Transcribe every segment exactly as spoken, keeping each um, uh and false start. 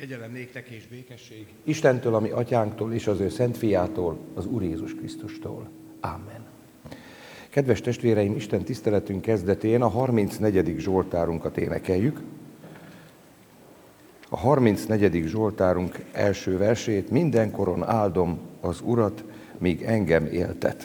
Kegyelem néktek és békesség Istentől, ami atyánktól és az ő szent fiától, az Úr Jézus Krisztustól. Amen. Kedves testvéreim, Isten tiszteletünk kezdetén a harmincnegyedik Zsoltárunkat énekeljük. A harmincnegyedik Zsoltárunk első versét: mindenkoron áldom az Urat, míg engem éltet.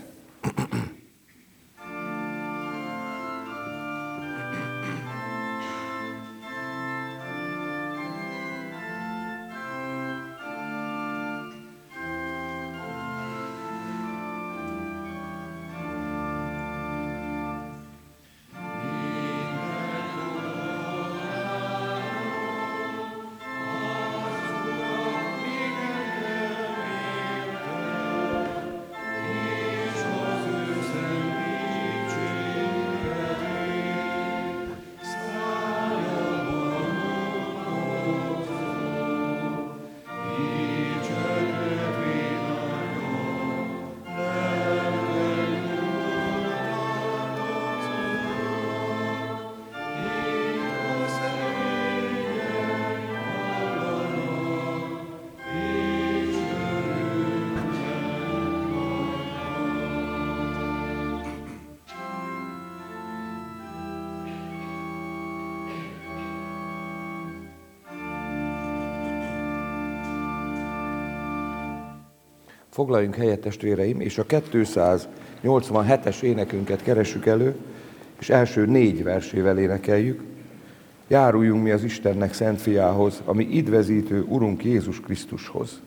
Foglaljunk helyet, testvéreim, és a kétszáznyolcvanhetes énekünket keressük elő, és első négy versével énekeljük. Járuljunk mi az Istennek szent fiához, ami idvezítő Urunk Jézus Krisztushoz.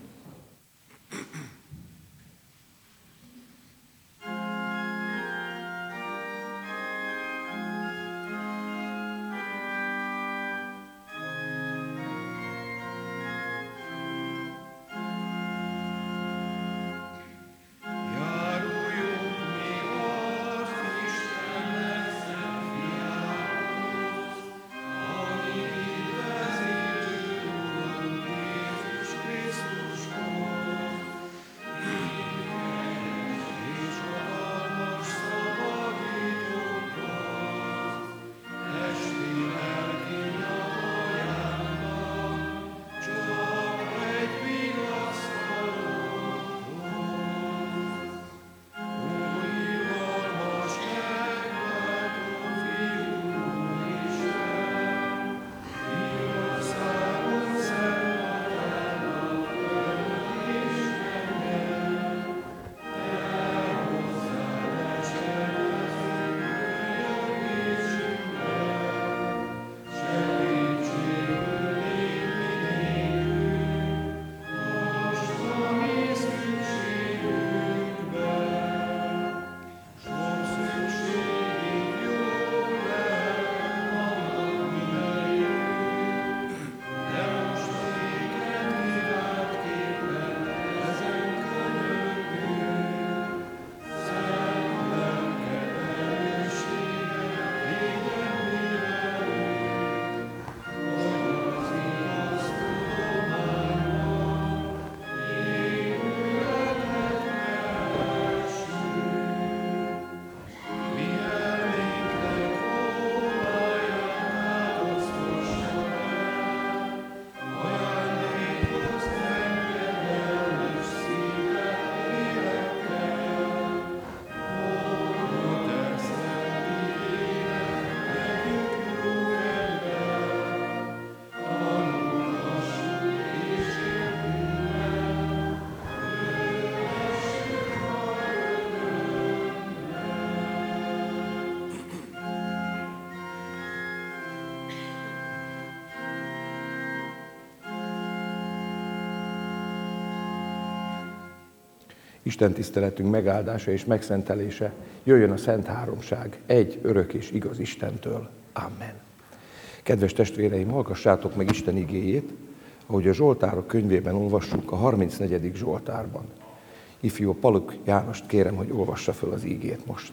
Isten tiszteletünk megáldása és megszentelése jöjjön a Szent Háromság, egy örök és igaz Istentől. Amen. Kedves testvéreim, hallgassátok meg Isten igéjét, ahogy a Zsoltárok könyvében olvassuk, a harmincnegyedik Zsoltárban. Ifjú Paluk Jánost kérem, hogy olvassa föl az igét most.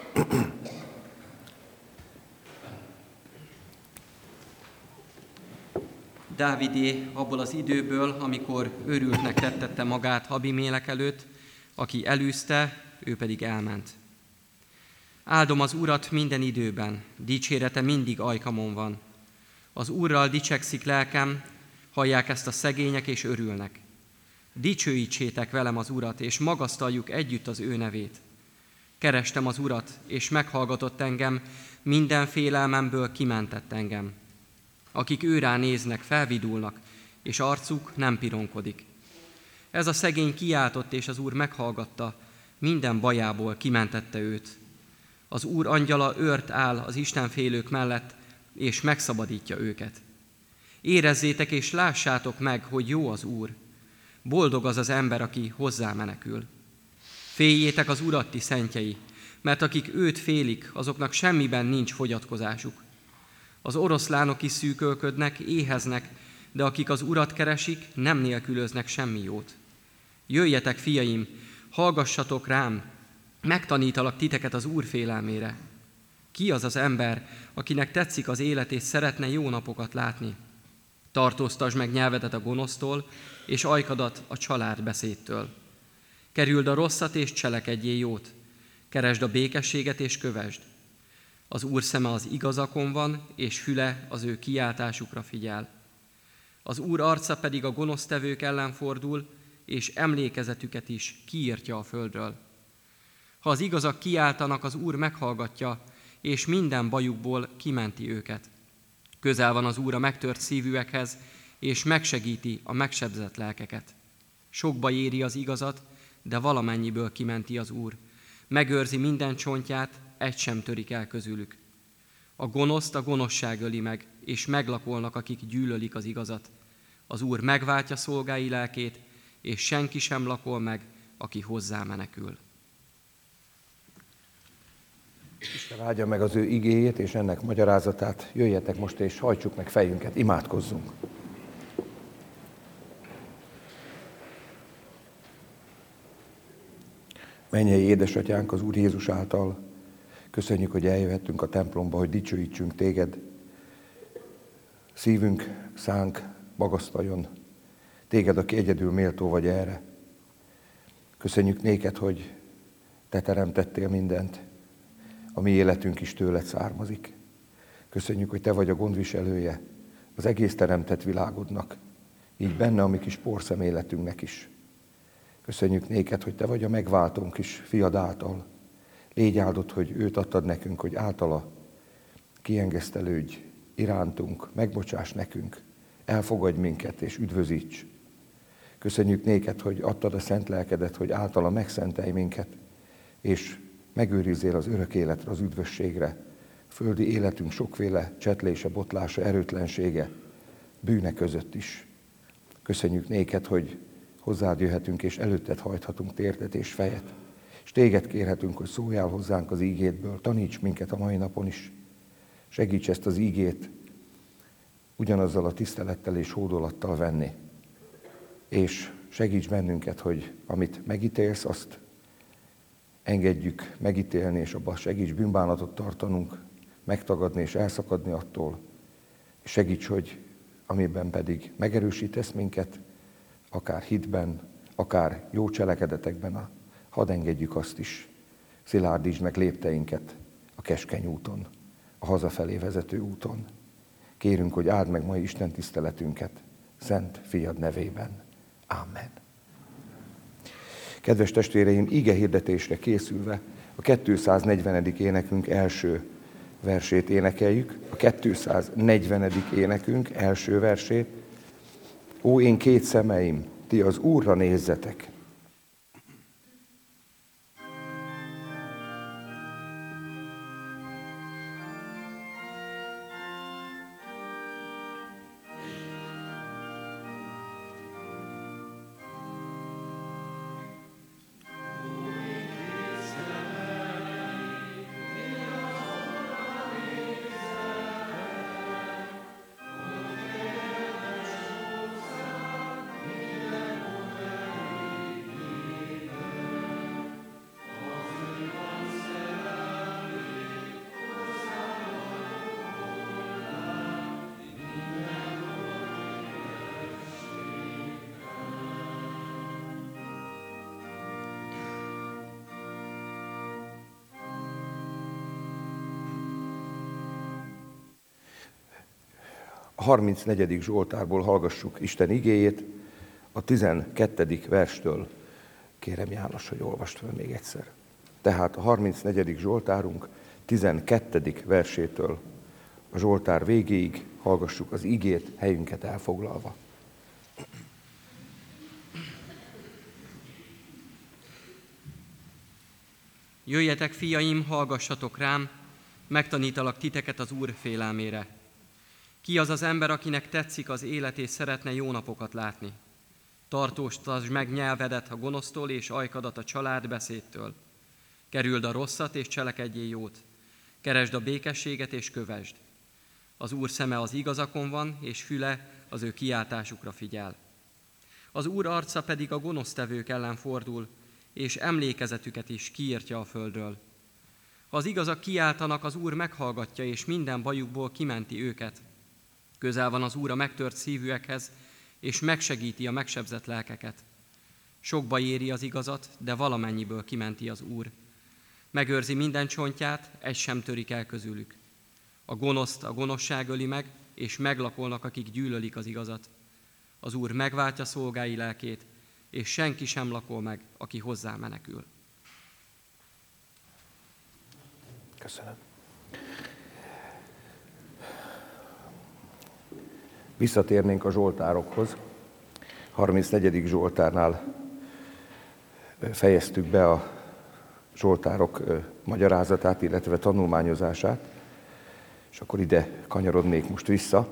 Dávidé abból az időből, amikor őrültnek tettette magát Abimélek előtt, aki elűzte, ő pedig elment. Áldom az Urat minden időben, dicsérete mindig ajkamon van. Az Úrral dicsekszik lelkem, Hallják ezt a szegények, és örülnek. Dicsőítsétek velem az Urat, és magasztaljuk együtt az ő nevét. Kerestem az Urat, és meghallgatott engem, minden félelmemből kimentett engem. Akik őrá néznek, felvidulnak, és arcuk nem pironkodik. Ez a szegény kiáltott, és az Úr meghallgatta, minden bajából kimentette őt. Az Úr angyala őrt áll az istenfélők mellett, és megszabadítja őket. Érezzétek és lássátok meg, hogy jó az Úr. Boldog az az ember, aki hozzá menekül. Féljétek az Urat, ti szentjei, mert akik őt félik, azoknak semmiben nincs fogyatkozásuk. Az oroszlánok is szűkölködnek, éheznek, de akik az Urat keresik, nem nélkülöznek semmi jót. Jöjjetek, fiaim, hallgassatok rám, megtanítalak titeket az Úr félelmére. Ki az az ember, akinek tetszik az élet és szeretne jó napokat látni? Tartóztasd meg nyelvedet a gonosztól, és ajkadat a családbeszédtől. Kerüld a rosszat, és cselekedjél jót. Keresd a békességet, és kövesd. Az Úr szeme az igazakon van, és füle az ő kiáltásukra figyel. Az Úr arca pedig a gonosztevők ellen fordul, és emlékezetüket is kiírtja a földről. Ha az igazak kiáltanak, az Úr meghallgatja, és minden bajukból kimenti őket. Közel van az Úr a megtört szívűekhez, és megsegíti a megsebzett lelkeket. Sokba éri az igazat, de valamennyiből kimenti az Úr. Megőrzi minden csontját, egy sem törik el közülük. A gonoszt a gonoszság öli meg, és meglakolnak, akik gyűlölik az igazat. Az Úr megváltja szolgái lelkét, és senki sem lakol meg, aki hozzá menekül. Isten áldja meg az ő igéjét és ennek magyarázatát. Jöjjetek most és hajtsuk meg fejünket, imádkozzunk. Mennyei édesatyánk az Úr Jézus által, köszönjük, hogy eljöhettünk a templomba, hogy dicsőítsünk téged. Szívünk, szánk magasztaljon téged, aki egyedül méltó vagy erre. Köszönjük néked, hogy te teremtettél mindent, a mi életünk is tőled származik. Köszönjük, hogy te vagy a gondviselője az egész teremtett világodnak, így benne a mi kis porszeméletünknek is. Köszönjük néked, hogy te vagy a megváltónk is fiad által. Légy áldott, hogy őt adtad nekünk, hogy általa kiengesztelődj irántunk, megbocsáss nekünk, elfogadj minket és üdvözíts. Köszönjük néked, hogy adtad a szent lelkedet, hogy általa megszentelj minket, és megőrizzél az örök életre, az üdvösségre. Földi életünk sokféle csetlése, botlása, erőtlensége, bűne között is. Köszönjük néked, hogy hozzád jöhetünk, és előtted hajthatunk térdet és fejet. És téged kérhetünk, hogy szóljál hozzánk az ígédből, taníts minket a mai napon is. Segíts ezt az ígét ugyanazzal a tisztelettel és hódolattal venni. És segíts bennünket, hogy amit megítélsz, azt engedjük megítélni, és abban segíts bűnbánatot tartanunk, megtagadni és elszakadni attól. És segíts, hogy amiben pedig megerősítesz minket, akár hitben, akár jó cselekedetekben, hadd engedjük azt is. Szilárdítsd meg lépteinket a keskeny úton, a hazafelé vezető úton. Kérünk, hogy áld meg mai Isten tiszteletünket, Szent Fiad nevében. Amen. Kedves testvéreim, ige hirdetésre készülve a kétszáznegyvenedik énekünk első versét énekeljük. A kétszáznegyvenedik énekünk első versét. Ó, én két szemeim, ti az Úrra nézzetek! harmincnegyedik Zsoltárból hallgassuk Isten igéjét, a tizenkettedik verstől. Kérem János, hogy olvast fel még egyszer. Tehát a harmincnegyedik Zsoltárunk tizenkettedik versétől a Zsoltár végéig hallgassuk az igét, helyünket elfoglalva. Jöjjetek, fiaim, hallgassatok rám, megtanítalak titeket az Úr félelmére. Ki az az ember, akinek tetszik az élet és szeretne jó napokat látni? Tartóztasd meg nyelvedet a gonosztól és ajkadat a családbeszédtől. Kerüld a rosszat és cselekedjél jót. Keresd a békességet és kövesd. Az Úr szeme az igazakon van, és füle az ő kiáltásukra figyel. Az Úr arca pedig a gonosztevők ellen fordul, és emlékezetüket is kiírtja a földről. Ha az igazak kiáltanak, az Úr meghallgatja, és minden bajukból kimenti őket. Közel van az Úr a megtört szívűekhez, és megsegíti a megsebzett lelkeket. Sok baj éri az igazat, de valamennyiből kimenti az Úr. Megőrzi minden csontját, egy sem törik el közülük. A gonoszt a gonoszság öli meg, és meglakolnak, akik gyűlölik az igazat. Az Úr megváltja szolgái lelkét, és senki sem lakol meg, aki hozzá menekül. Köszönöm. Visszatérnénk a zsoltárokhoz. harmincnegyedik Zsoltárnál fejeztük be a zsoltárok magyarázatát, illetve tanulmányozását, és akkor ide kanyarodnék most vissza.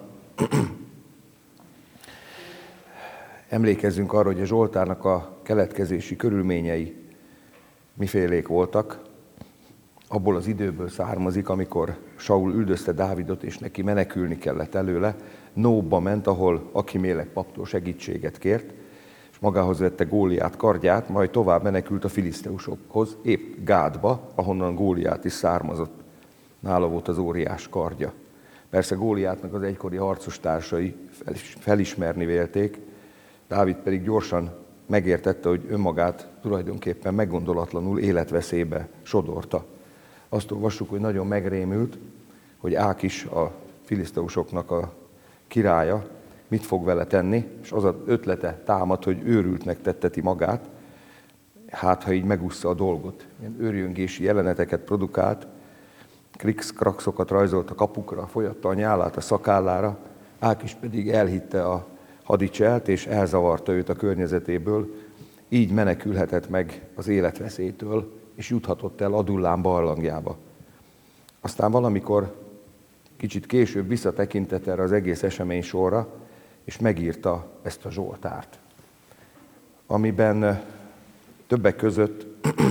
Emlékezzünk arra, hogy a zsoltárnak a keletkezési körülményei mifélék voltak. Abból az időből származik, amikor Saul üldözte Dávidot, és neki menekülni kellett előle. Nóbba ment, ahol Akimélek paptól segítséget kért, és magához vette Góliát kardját, majd tovább menekült a filiszteusokhoz, épp Gádba, ahonnan Góliát is származott. Nála volt az óriás kardja. Persze Góliátnak az egykori harcos társai felismerni vélték, Dávid pedig gyorsan megértette, hogy önmagát tulajdonképpen meggondolatlanul életveszélybe sodorta. Azt olvassuk, hogy nagyon megrémült, hogy Ákis, a filiszteusoknak a királya, mit fog vele tenni, és az az ötlete támad, hogy őrültnek tetteti magát, hát ha így megúszza a dolgot. Ilyen őrjöngési jeleneteket produkált, krix-kraxokat rajzolt a kapukra, folyatta a nyálát a szakállára, Ákis pedig elhitte a hadicselt, és elzavarta őt a környezetéből, így menekülhetett meg az életveszélytől, és juthatott el Adullám barlangjába. Aztán valamikor kicsit később visszatekintett erre az egész esemény sorra, és megírta ezt a zsoltárt, amiben többek között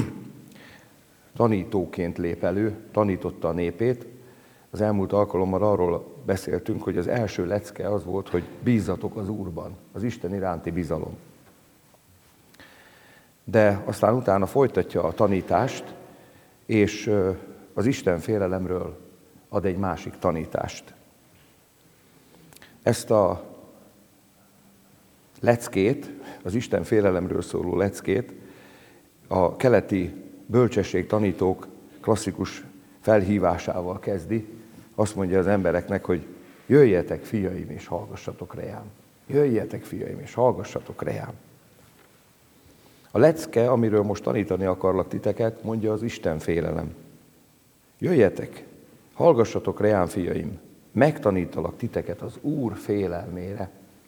tanítóként lép elő, tanította a népét. Az elmúlt alkalommal arról beszéltünk, hogy az első lecke az volt, hogy bízzatok az Úrban, az Isten iránti bizalom. De aztán utána folytatja a tanítást, és az Isten félelemről ad egy másik tanítást. Ezt a leckét, az Isten félelemről szóló leckét a keleti bölcsesség tanítók klasszikus felhívásával kezdi. Azt mondja az embereknek, hogy jöjjetek, fiaim, és hallgassatok rám. Jöjjetek, fiaim, és hallgassatok rám. A lecke, amiről most tanítani akarlak titeket, mondja az Isten félelem. Jöjjetek, hallgassatok rám, fiaim, megtanítalak titeket az Úr félelmére.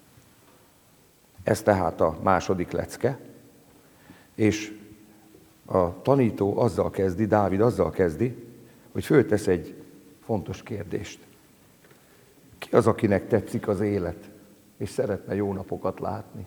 Ez tehát a második lecke, és a tanító azzal kezdi, Dávid azzal kezdi, hogy föltesz egy fontos kérdést. Ki az, akinek tetszik az élet, és szeretne jó napokat látni?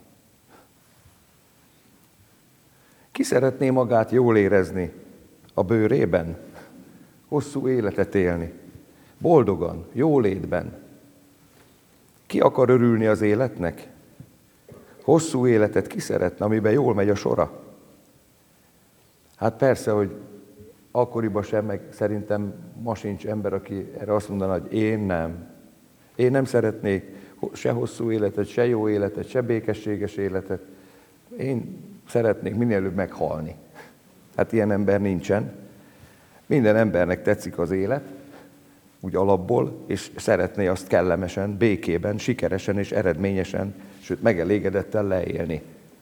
Ki szeretné magát jól érezni a bőrében, hosszú életet élni, boldogan, jólétben? Ki akar örülni az életnek? Hosszú életet ki szeretne, amiben jól megy a sora? Hát persze, hogy akkoriban sem, meg szerintem ma sincs ember, aki erre azt mondaná, hogy én nem. Én nem szeretnék se hosszú életet, se jó életet, se békességes életet. Én szeretnék minél előbb meghalni. Hát ilyen ember nincsen. Minden embernek tetszik az élet, úgy alapból, és szeretné azt kellemesen, békében, sikeresen és eredményesen, sőt megelégedettel leélni.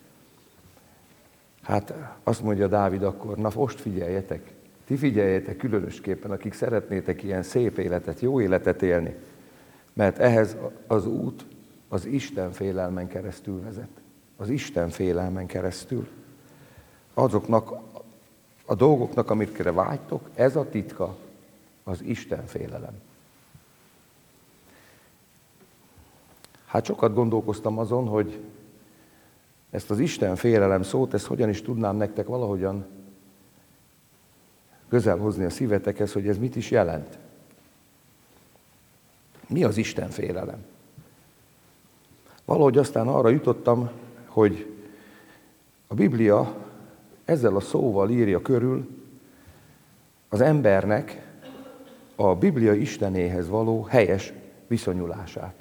Hát azt mondja Dávid akkor, na most figyeljetek, ti figyeljetek különösképpen, akik szeretnétek ilyen szép életet, jó életet élni, mert ehhez az út az Isten félelmen keresztül vezet. Az Isten félelmen keresztül. Azoknak a dolgoknak, amikre vágytok, ez a titka, az Isten félelem. Hát sokat gondolkoztam azon, hogy ezt az Isten félelem szót, ezt hogyan is tudnám nektek valahogyan közel hozni a szívetekhez, hogy ez mit is jelent. Mi az Isten félelem? Valahogy aztán arra jutottam, hogy a Biblia ezzel a szóval írja körül az embernek a Biblia Istenéhez való helyes viszonyulását.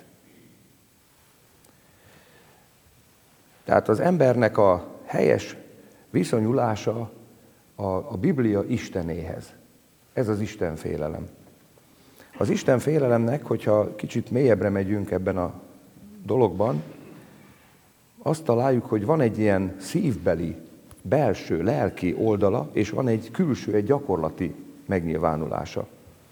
Tehát az embernek a helyes viszonyulása a, a Biblia Istenéhez. Ez az Isten félelem. Az Isten félelemnek, hogyha kicsit mélyebbre megyünk ebben a dologban, azt találjuk, hogy van egy ilyen szívbeli, belső, lelki oldala, és van egy külső, egy gyakorlati megnyilvánulása.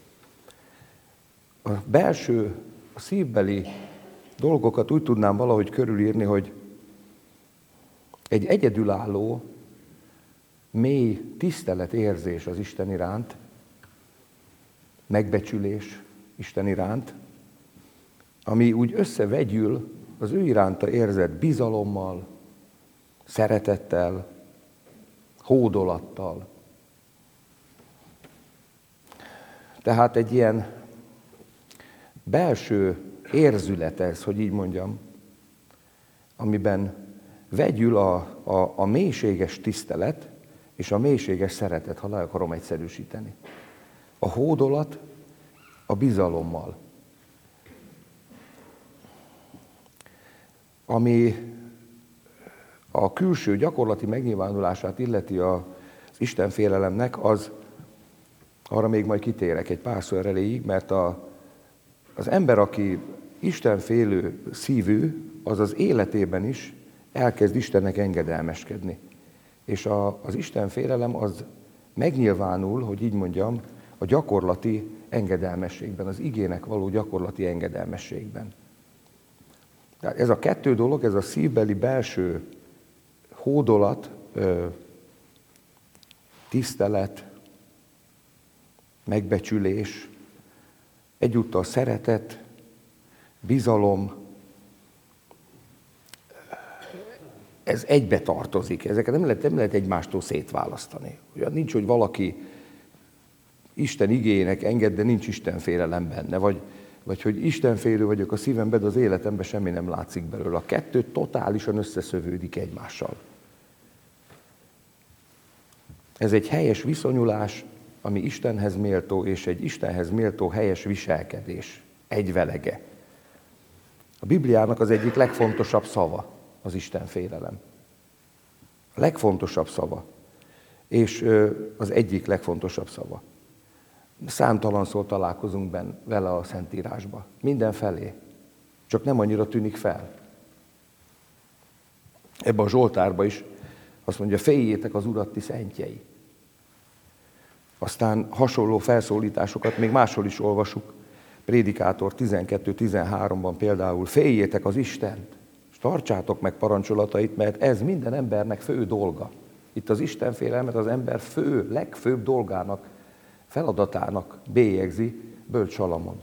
A belső, a szívbeli dolgokat úgy tudnám valahogy körülírni, hogy egy egyedülálló, mély tiszteletérzés az Isten iránt, megbecsülés Isten iránt, ami úgy összevegyül az ő iránta érzett bizalommal, szeretettel, hódolattal. Tehát egy ilyen belső érzület ez, hogy így mondjam, amiben vegyül a, a, a mélységes tisztelet és a mélységes szeretet, ha le akarom egyszerűsíteni. A hódolat a bizalommal. Ami a külső gyakorlati megnyilvánulását illeti az istenfélelemnek, az, arra még majd kitérek egy párszor erejéig, mert a, az ember, aki istenfélő szívű, az az életében is elkezd Istennek engedelmeskedni. És a, az istenfélelem az megnyilvánul, hogy így mondjam, a gyakorlati engedelmességben, az igének való gyakorlati engedelmességben. Tehát ez a kettő dolog, ez a szívbeli belső hódolat, tisztelet, megbecsülés, egyúttal szeretet, bizalom, ez egybe tartozik. Ezeket nem lehet, nem lehet egymástól szétválasztani. Olyan nincs, hogy valaki Isten igéjének enged, de nincs Isten félelem benne, vagy, vagy hogy istenfélő vagyok a szívemben, de az életemben semmi nem látszik belőle. A kettő totálisan összeszövődik egymással. Ez egy helyes viszonyulás, ami Istenhez méltó, és egy Istenhez méltó helyes viselkedés. Egyvelege. A Bibliának az egyik legfontosabb szava az Isten félelem. A legfontosabb szava. És az egyik legfontosabb szava. Számtalanszor találkozunk benne, vele a Szentírásba. Mindenfelé. Csak nem annyira tűnik fel. Ebben a Zsoltárban is azt mondja, féljétek az Urat, ti szentjei. Aztán hasonló felszólításokat még máshol is olvasuk. Prédikátor tizenkettő tizenháromban például, féljétek az Istent, és tartsátok meg parancsolatait, mert ez minden embernek fő dolga. Itt az istenfélelmet az ember fő, legfőbb dolgának, feladatának bélyegzi Bölcs Salamon.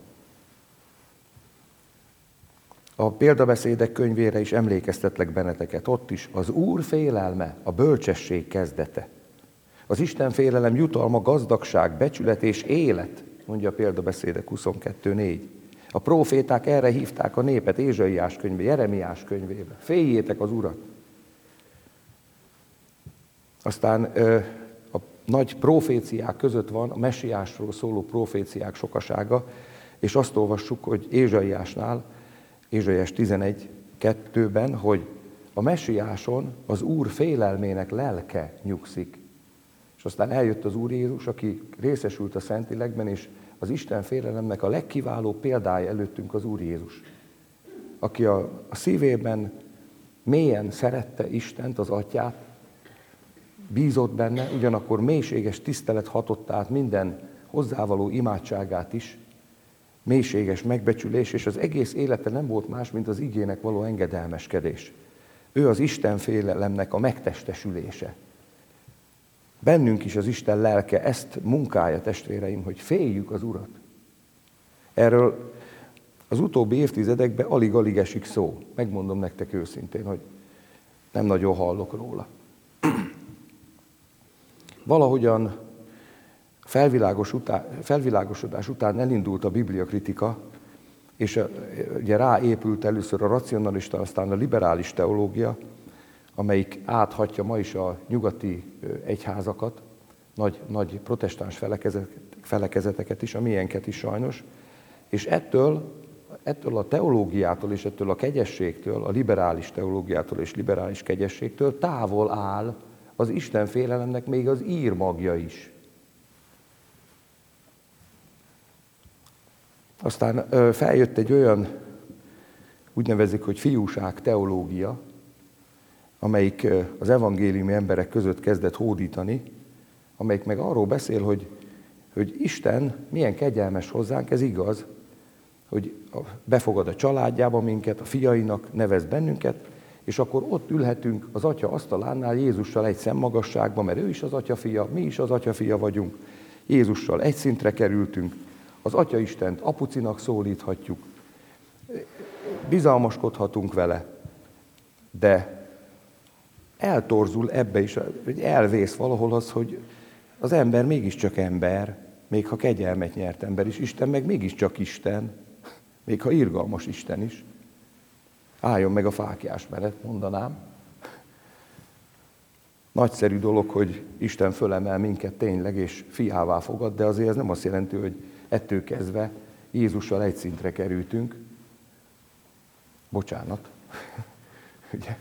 A példabeszédek könyvére is emlékeztetlek benneteket, ott is az Úr félelme, a bölcsesség kezdete. Az Isten félelem jutalma, gazdagság, becsület és élet, mondja a példabeszédek huszonkettő négy. A próféták erre hívták a népet Ézsaiás könyve, Jeremiás könyvébe. Féljétek az Urat. Aztán a nagy proféciák között van a messiásról szóló proféciák sokasága, és azt olvassuk, hogy Ézsaiásnál, Ézsaiás tizenegy kettőben, hogy a messiáson az Úr félelmének lelke nyugszik. És aztán eljött az Úr Jézus, aki részesült a Szentlélekben, és az Isten félelemnek a legkiválóbb példája előttünk az Úr Jézus, aki a, a szívében mélyen szerette Istent, az Atyát, bízott benne, ugyanakkor mélységes tisztelet hatott át minden hozzávaló imádságát is, mélységes megbecsülés, és az egész élete nem volt más, mint az igének való engedelmeskedés. Ő az Isten félelemnek a megtestesülése. Bennünk is az Isten lelke ezt munkálja, testvéreim, hogy féljük az Urat. Erről az utóbbi évtizedekben alig-alig esik szó. Megmondom nektek őszintén, hogy nem nagyon hallok róla. Valahogyan felvilágos után, felvilágosodás után elindult a bibliakritika, és ugye ráépült először a racionalista, aztán a liberális teológia, amelyik áthatja ma is a nyugati egyházakat, nagy, nagy protestáns felekezet, felekezeteket is, a miénket is sajnos, és ettől, ettől a teológiától és ettől a kegyességtől, a liberális teológiától és liberális kegyességtől távol áll az Isten félelemnek még az írmagja is. Aztán feljött egy olyan, úgy nevezik, hogy fiúság teológia, amelyik az evangéliumi emberek között kezdett hódítani, amelyik meg arról beszél, hogy, hogy Isten milyen kegyelmes hozzánk, ez igaz, hogy befogad a családjába minket, a fiainak nevez bennünket, és akkor ott ülhetünk az Atya asztalánál Jézussal egy szemmagasságban, mert ő is az Atya fia, mi is az Atya fia vagyunk, Jézussal egy szintre kerültünk, az Atya Istent apucinak szólíthatjuk, bizalmaskodhatunk vele, de eltorzul ebbe is, hogy elvész valahol az, hogy az ember mégiscsak ember, még ha kegyelmet nyert ember is, Isten meg mégiscsak Isten, még ha irgalmas Isten is. Álljon meg a fáklyás mellett, mondanám. Nagyszerű dolog, hogy Isten fölemel minket tényleg, és fiává fogad, de azért ez nem azt jelenti, hogy ettől kezdve Jézussal egy szintre kerültünk. Bocsánat. Ugye?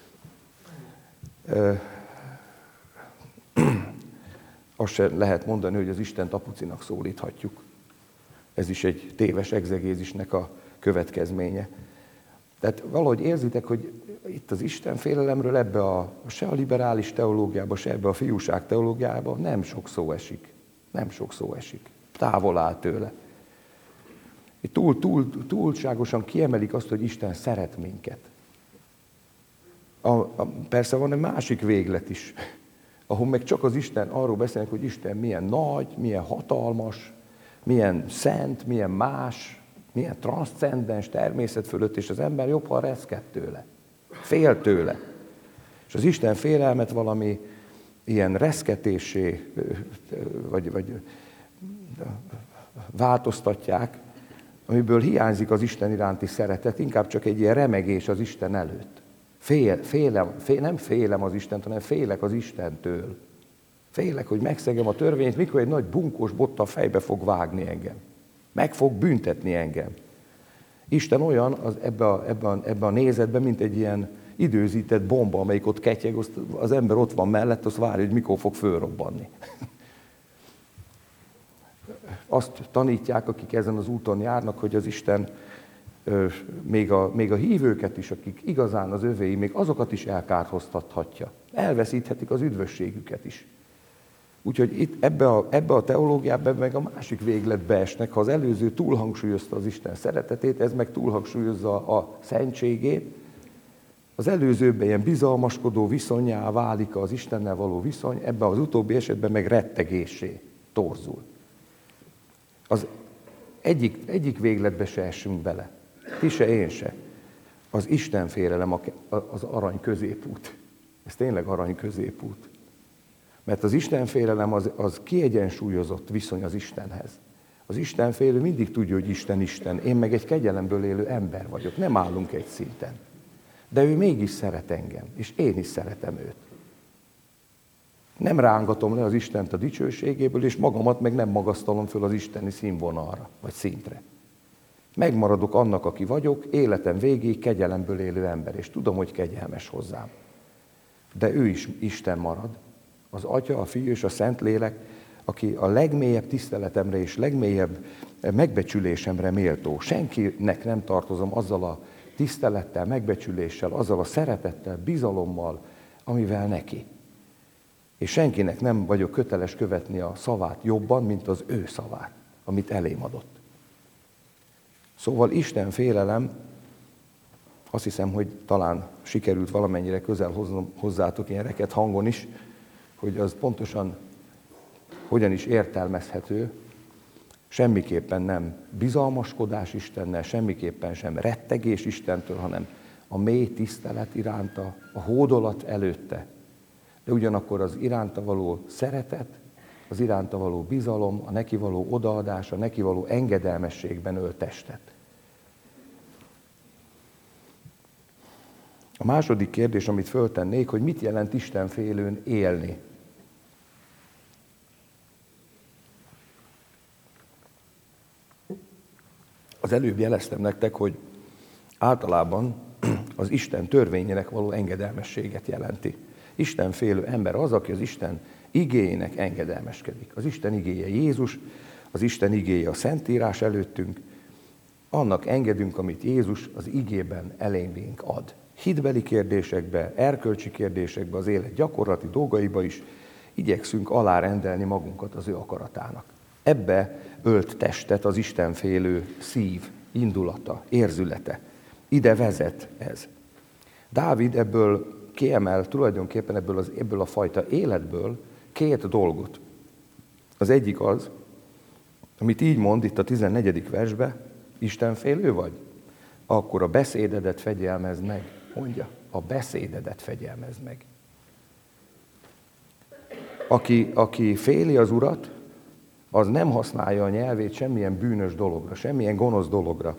Azt sem lehet mondani, hogy az Istent apucinak szólíthatjuk. Ez is egy téves egzegézisnek a következménye. Tehát valahogy érzitek, hogy itt az Isten félelemről ebbe a, se a liberális teológiába, se ebbe a fiúság teológiába nem sok szó esik. Nem sok szó esik. Távol áll tőle. Túl, túl, túlságosan kiemelik azt, hogy Isten szeret minket. A, a, persze van egy másik véglet is, ahol meg csak az Isten, arról beszélnek, hogy Isten milyen nagy, milyen hatalmas, milyen szent, milyen más, milyen transzcendens, természet fölött, és az ember jobb, ha reszket tőle. Fél tőle. És az Isten félelmet valami ilyen reszketésé, vagy, vagy változtatják, amiből hiányzik az Isten iránti szeretet, inkább csak egy ilyen remegés az Isten előtt. Fél, félem, fél, nem félem az Istent, hanem félek az Istentől. Félek, hogy megszegem a törvényt, mikor egy nagy bunkós botta fejbe fog vágni engem. Meg fog büntetni engem. Isten olyan az, ebbe, a, ebbe, a, ebbe a nézetben, mint egy ilyen időzített bomba, amelyik ott ketyeg, az ember ott van mellett, azt várja, hogy mikor fog fölrobbanni. Azt tanítják, akik ezen az úton járnak, hogy az Isten Még a, még a hívőket is, akik igazán az övéi, még azokat is elkárhoztathatja. Elveszíthetik az üdvösségüket is. Úgyhogy itt ebbe a, ebbe a teológiában meg a másik végletbe esnek, ha az előző túlhangsúlyozta az Isten szeretetét, ez meg túlhangsúlyozza a szentségét, az előzőben ilyen bizalmaskodó viszonnyá válik az Istennel való viszony, ebben az utóbbi esetben meg rettegésé torzul. Az egyik, egyik végletbe se essünk bele. Ti se, én se. Az Isten félelem az arany középút. Ez tényleg arany középút. Mert az Isten félelem az, az kiegyensúlyozott viszony az Istenhez. Az Isten félő mindig tudja, hogy Isten Isten. Én meg egy kegyelemből élő ember vagyok. Nem állunk egy szinten. De ő mégis szeret engem, és én is szeretem őt. Nem rángatom le az Istent a dicsőségéből, és magamat meg nem magasztalom föl az isteni színvonalra, vagy szintre. Megmaradok annak, aki vagyok, életem végéig kegyelemből élő ember, és tudom, hogy kegyelmes hozzám. De ő is Isten marad, az Atya, a Fiú és a Szentlélek, aki a legmélyebb tiszteletemre és legmélyebb megbecsülésemre méltó. Senkinek nem tartozom azzal a tisztelettel, megbecsüléssel, azzal a szeretettel, bizalommal, amivel neki. És senkinek nem vagyok köteles követni a szavát jobban, mint az ő szavát, amit elém adott. Szóval Isten félelem, azt hiszem, hogy talán sikerült valamennyire közel hoznom hozzátok ilyen reket hangon is, hogy az pontosan hogyan is értelmezhető, semmiképpen nem bizalmaskodás Istennel, semmiképpen sem rettegés Istentől, hanem a mély tisztelet iránta, a hódolat előtte, de ugyanakkor az iránta való szeretet, az iránta való bizalom, a neki való odaadás, a neki való engedelmességben ölt testet. A második kérdés, amit föltennék, hogy mit jelent Istenfélőn élni. Az előbb jeleztem nektek, hogy általában az Isten törvényének való engedelmességet jelenti. Istenfélő ember az, aki az Isten igéjének engedelmeskedik. Az Isten igéje Jézus, az Isten igéje a Szentírás előttünk, annak engedünk, amit Jézus az igében elénk ad. Hitbeli kérdésekbe, erkölcsi kérdésekbe, az élet gyakorlati dolgaiba is igyekszünk alárendelni magunkat az ő akaratának. Ebbe ölt testet az Istenfélő szív, indulata, érzülete. Ide vezet ez. Dávid ebből kiemel tulajdonképpen ebből, az, ebből a fajta életből két dolgot. Az egyik az, amit így mond itt a tizennegyedik versbe, Istenfélő vagy? Akkor a beszédedet fegyelmezd meg. Mondja, a beszédedet fegyelmezd meg. Aki, aki féli az Urat, az nem használja a nyelvét semmilyen bűnös dologra, semmilyen gonosz dologra.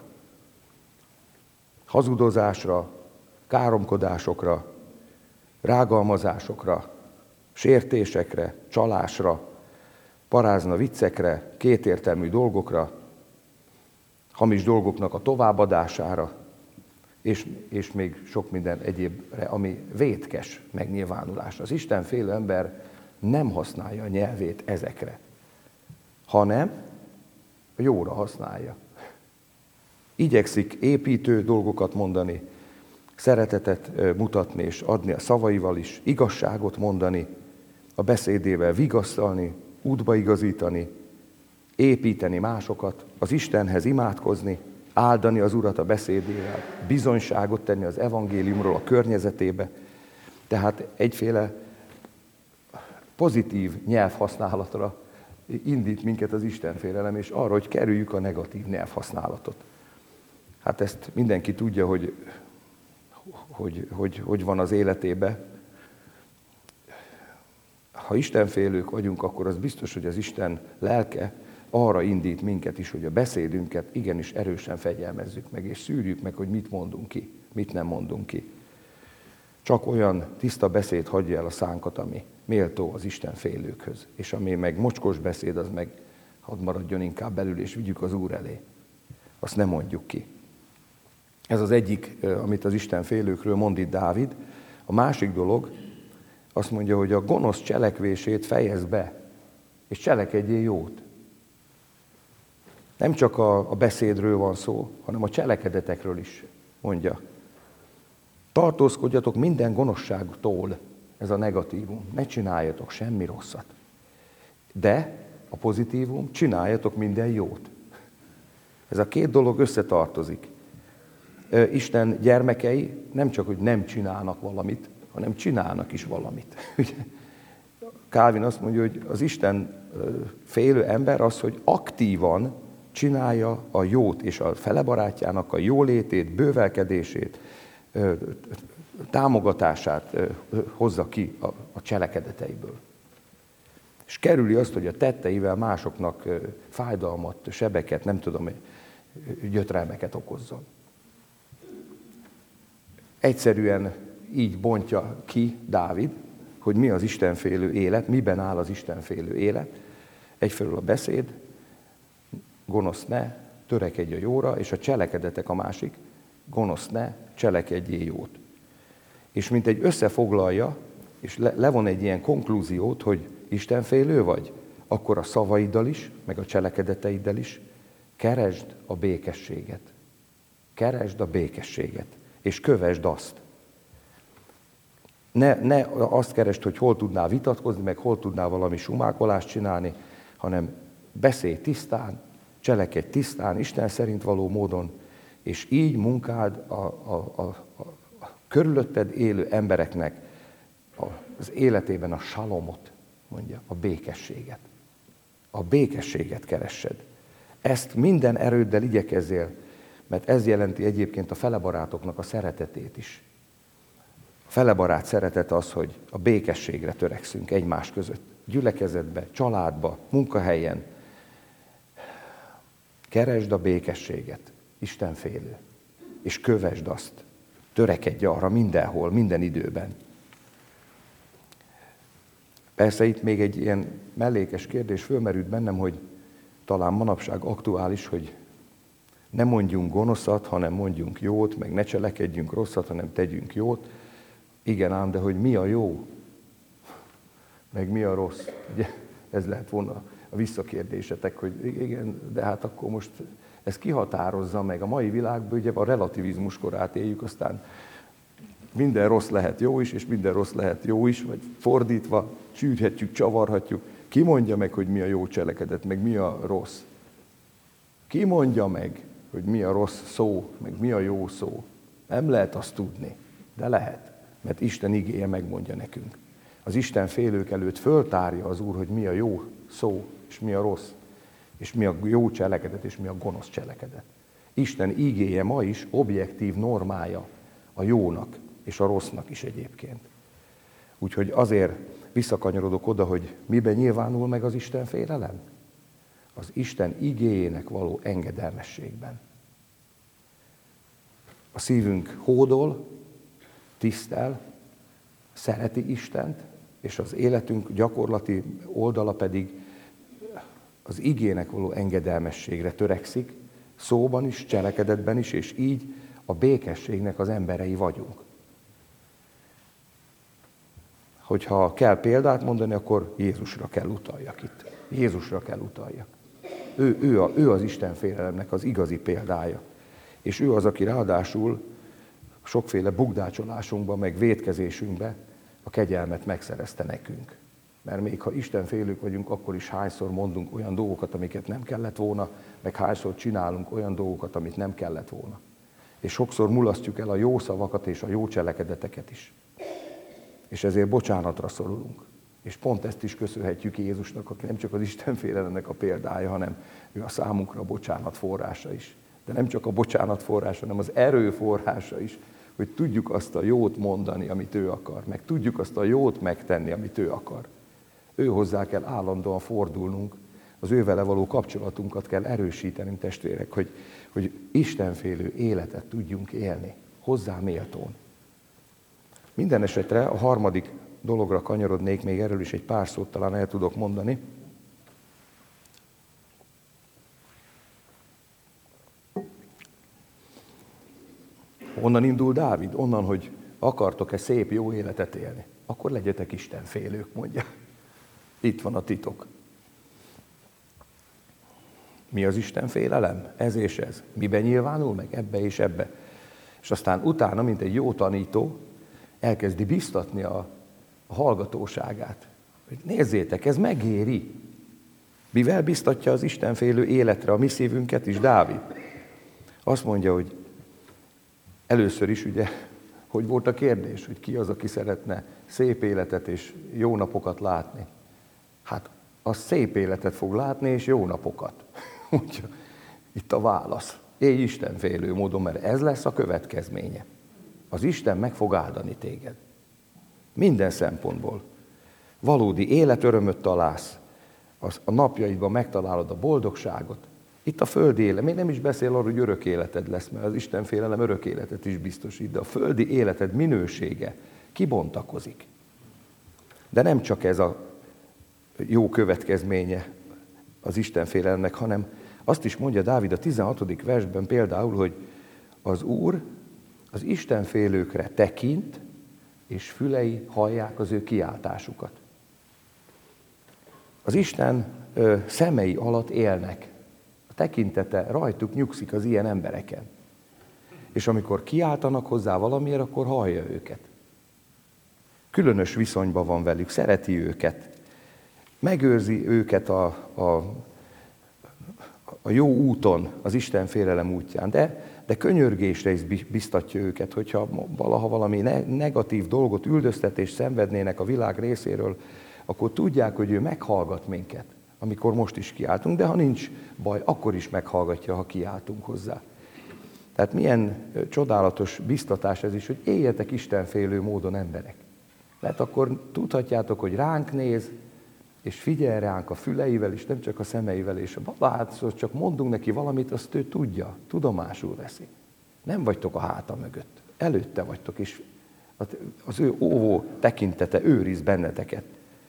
Hazudozásra, káromkodásokra, rágalmazásokra, sértésekre, csalásra, parázna viccekre, kétértelmű dolgokra, hamis dolgoknak a továbbadására, és, és még sok minden egyébre, ami vétkes megnyilvánulás. Az Istenfélő ember nem használja a nyelvét ezekre, hanem a jóra használja. Igyekszik építő dolgokat mondani, szeretetet mutatni és adni a szavaival is, igazságot mondani, a beszédével vigasztalni, útba igazítani, építeni másokat, az Istenhez imádkozni, áldani az Urat a beszédével, bizonyságot tenni az evangéliumról a környezetébe. Tehát egyféle pozitív nyelvhasználatra indít minket az Istenfélelem, és arra, hogy kerüljük a negatív nyelvhasználatot. Hát ezt mindenki tudja, hogy hogy, hogy, hogy van az életébe. Ha Istenfélők vagyunk, akkor az biztos, hogy az Isten lelke arra indít minket is, hogy a beszédünket igenis erősen fegyelmezzük meg, és szűrjük meg, hogy mit mondunk ki, mit nem mondunk ki. Csak olyan tiszta beszéd hagyja el a szánkat, ami méltó az Istenfélőkhöz, és ami meg mocskos beszéd, az meg hadd maradjon inkább belül, és vigyük az Úr elé. Azt nem mondjuk ki. Ez az egyik, amit az Istenfélőkről mond itt Dávid. A másik dolog, azt mondja, hogy a gonosz cselekvését fejezd be, és cselekedjél jót. Nem csak a, a beszédről van szó, hanem a cselekedetekről is mondja. Tartózkodjatok minden gonoszságtól, ez a negatívum. Ne csináljatok semmi rosszat. De a pozitívum, csináljatok minden jót. Ez a két dolog összetartozik. Isten gyermekei nem csak, hogy nem csinálnak valamit, hanem csinálnak is valamit. Calvin azt mondja, hogy az Isten félő ember az, hogy aktívan csinálja a jót, és a fele barátjának a jólétét, bővelkedését, támogatását hozza ki a cselekedeteiből. És kerüli azt, hogy a tetteivel másoknak fájdalmat, sebeket, nem tudom, gyötrelmeket okozzon. Egyszerűen így bontja ki Dávid, hogy mi az istenfélő élet, miben áll az istenfélő élet. Egyfelől a beszéd, gonosz ne, törekedj a jóra, és a cselekedetek a másik, gonosz ne, cselekedjél jót. És mint egy összefoglalja, és le, levon egy ilyen konklúziót, hogy istenfélő vagy, akkor a szavaiddal is, meg a cselekedeteiddel is keresd a békességet. Keresd a békességet, és kövesd azt. Ne, ne azt keresd, hogy hol tudnál vitatkozni, meg hol tudnál valami sumákolást csinálni, hanem beszélj tisztán, cselekedj tisztán, Isten szerint való módon, és így munkáld a, a, a, a, a körülötted élő embereknek az életében a salomot, mondja, a békességet. A békességet keressed. Ezt minden erőddel igyekezzél, mert ez jelenti egyébként a felebarátoknak a szeretetét is. A felebarát szeretet az, hogy a békességre törekszünk egymás között. Gyülekezetbe, családba, munkahelyen. Keresd a békességet, istenfélő, és kövesd azt. Törekedj arra mindenhol, minden időben. Persze itt még egy ilyen mellékes kérdés fölmerült bennem, hogy talán manapság aktuális, hogy ne mondjunk gonoszat, hanem mondjunk jót, meg ne cselekedjünk rosszat, hanem tegyünk jót. Igen ám, de hogy mi a jó, meg mi a rossz. Ugye, ez lehet volna a visszakérdésetek, hogy igen, de hát akkor most ez kihatározza meg. A mai világban ugye a relativizmus korát éljük, aztán minden rossz lehet jó is, és minden rossz lehet jó is, vagy fordítva, sűrhetjük, csavarhatjuk. Ki mondja meg, hogy mi a jó cselekedet, meg mi a rossz? Ki mondja meg, hogy mi a rossz szó, meg mi a jó szó? Nem lehet azt tudni, de lehet, mert Isten igéje megmondja nekünk. Az Isten félők előtt föltárja az Úr, hogy mi a jó szó, és mi a rossz, és mi a jó cselekedet, és mi a gonosz cselekedet. Isten igéje ma is objektív normája a jónak, és a rossznak is egyébként. Úgyhogy azért visszakanyarodok oda, hogy miben nyilvánul meg az Isten félelem? Az Isten igéjének való engedelmességben. A szívünk hódol, tisztel, szereti Istent, és az életünk gyakorlati oldala pedig az igének való engedelmességre törekszik, szóban is, cselekedetben is, és így a békességnek az emberei vagyunk. Hogyha kell példát mondani, akkor Jézusra kell utaljak itt. Jézusra kell utaljak. Ő, ő, a, ő az Isten félelemnek az igazi példája. És ő az, aki ráadásul sokféle bugdácsolásunkban, meg vétkezésünkben a kegyelmet megszerezte nekünk. Mert még ha Isten félők vagyunk, akkor is hányszor mondunk olyan dolgokat, amiket nem kellett volna, meg hányszor csinálunk olyan dolgokat, amit nem kellett volna. És sokszor mulasztjuk el a jó szavakat és a jó cselekedeteket is. És ezért bocsánatra szorulunk. És pont ezt is köszönhetjük Jézusnak, aki nem csak az Isten félelemnek a példája, hanem ő a számunkra a bocsánat forrása is. De nem csak a bocsánat forrása, hanem az erő forrása is, hogy tudjuk azt a jót mondani, amit ő akar, meg tudjuk azt a jót megtenni, amit ő akar. Ő hozzá kell állandóan fordulnunk, az ő vele való kapcsolatunkat kell erősíteni, testvérek, hogy, hogy istenfélő életet tudjunk élni, hozzá méltón. Minden esetre a harmadik dologra kanyarodnék, még erről is egy pár szót talán el tudok mondani. Onnan indul Dávid, onnan, hogy akartok-e szép, jó életet élni, akkor legyetek istenfélők, mondja. Itt van a titok. Mi az istenfélelem? Ez és ez. Miben nyilvánul meg? Ebbe és ebbe. És aztán utána, mint egy jó tanító, elkezdi biztatni a, a hallgatóságát. Hogy nézzétek, ez megéri. Mivel biztatja az istenfélő életre a mi szívünket is Dávid? Azt mondja, hogy először is ugye, hogy volt a kérdés, hogy ki az, aki szeretne szép életet és jó napokat látni. Hát az szép életet fog látni, és jó napokat. Úgyhogy itt a válasz. Élj istenfélő módon, mert ez lesz a következménye. Az Isten meg fog áldani téged. Minden szempontból. Valódi életörömöt találsz, a napjaidban megtalálod a boldogságot. Itt a földi élet, még nem is beszél arról, hogy örök életed lesz, mert az istenfélelem örök életet is biztosít, de a földi életed minősége kibontakozik. De nem csak ez a jó következménye az istenfélelemnek, hanem azt is mondja Dávid a tizenhatodik versben például, hogy az Úr az istenfélőkre tekint, és fülei hallják az ő kiáltásukat. Az Isten ö, szemei alatt élnek. A tekintete rajtuk nyugszik az ilyen embereken. És amikor kiáltanak hozzá valamiért, akkor hallja őket. Különös viszonyban van velük, szereti őket. Megőrzi őket a, a, a jó úton, az Isten félelem útján. De, de könyörgésre is biztatja őket, hogyha valaha valami negatív dolgot, üldöztetést szenvednének a világ részéről, akkor tudják, hogy ő meghallgat minket, amikor most is kiáltunk, de ha nincs baj, akkor is meghallgatja, ha kiáltunk hozzá. Tehát milyen csodálatos biztatás ez is, hogy éljetek istenfélő módon emberek. Mert akkor tudhatjátok, hogy ránk néz, és figyel ránk a füleivel, és nem csak a szemeivel, és a babát, csak mondunk neki valamit, azt ő tudja, tudomásul veszi. Nem vagytok a háta mögött, előtte vagytok, és az ő óvó tekintete őriz benneteket.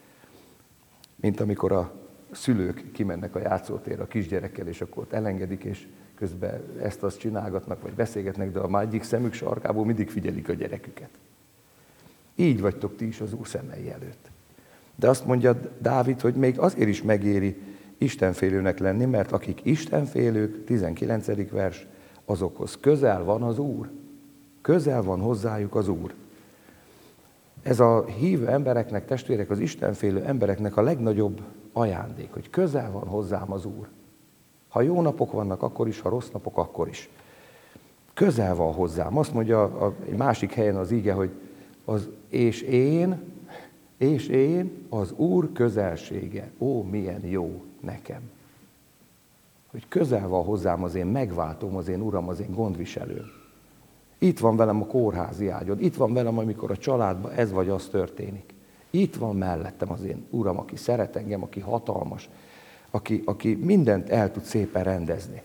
Mint amikor a szülők kimennek a játszótérre a kisgyerekkel, és akkor ott elengedik, és közben ezt-azt csinálgatnak, vagy beszélgetnek, de a egyik szemük sarkából mindig figyelik a gyereküket. Így vagytok ti is az Úr szemei előtt. De azt mondja Dávid, hogy még azért is megéri istenfélőnek lenni, mert akik istenfélők, tizenkilencedik vers, azokhoz közel van az Úr. Közel van hozzájuk az Úr. Ez a hívő embereknek, testvérek, az istenfélő embereknek a legnagyobb ajándék, hogy közel van hozzám az Úr. Ha jó napok vannak, akkor is, ha rossz napok, akkor is. Közel van hozzám. Azt mondja a, egy másik helyen az ige, hogy az és én, és én az Úr közelsége. Ó, milyen jó nekem. Hogy közel van hozzám az én megváltom, az én Uram, az én gondviselőm. Itt van velem a kórházi ágyon, itt van velem, amikor a családban ez vagy az történik. Itt van mellettem az én Uram, aki szeret engem, aki hatalmas, aki, aki mindent el tud szépen rendezni.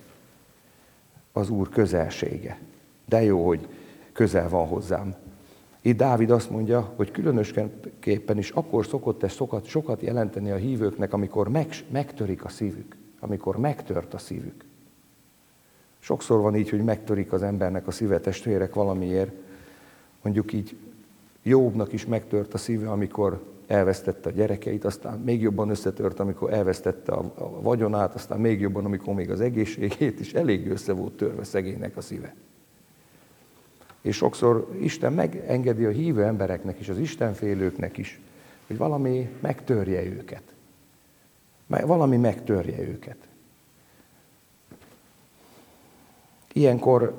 Az Úr közelsége. De jó, hogy közel van hozzám. Itt Dávid azt mondja, hogy különösképpen is akkor szokott ez sokat, sokat jelenteni a hívőknek, amikor meg, megtörik a szívük, amikor megtört a szívük. Sokszor van így, hogy megtörik az embernek a szíve, testvérek, valamiért. Mondjuk így Jobbnak is megtört a szíve, amikor elvesztette a gyerekeit, aztán még jobban összetört, amikor elvesztette a, a vagyonát, aztán még jobban, amikor még az egészségét is elég össze volt törve szegénynek a szíve. És sokszor Isten megengedi a hívő embereknek is, az istenfélőknek is, hogy valami megtörje őket. Valami megtörje őket. Ilyenkor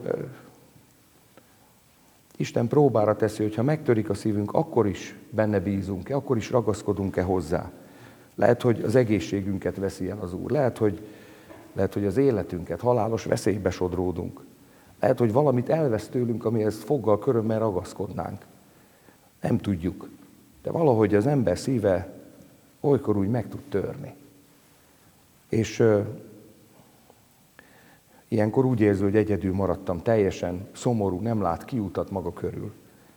Isten próbára teszi, hogy ha megtörik a szívünk, akkor is benne bízunk-e, akkor is ragaszkodunk-e hozzá. Lehet, hogy az egészségünket veszi el az Úr. Lehet, hogy, lehet, hogy az életünket, halálos veszélybe sodródunk. Lehet, hogy valamit elvesz tőlünk, amihez foggal, körömmel ragaszkodnánk. Nem tudjuk. De valahogy az ember szíve olykor úgy meg tud törni. És uh, ilyenkor úgy érzi, hogy egyedül maradtam, teljesen szomorú, nem lát kiutat maga körül.